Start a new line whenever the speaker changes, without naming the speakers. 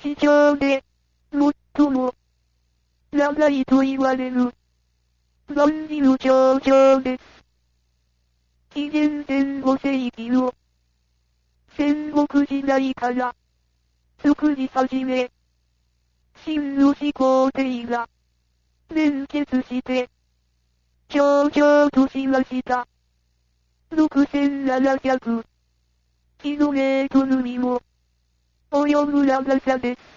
地上で、最も、長いと言われる、万里の長城です。紀元15世紀の、戦国時代から、作り始め、秦の始皇帝が、連結して、長城としました。6700キロメートルにも、及ぶ長さです。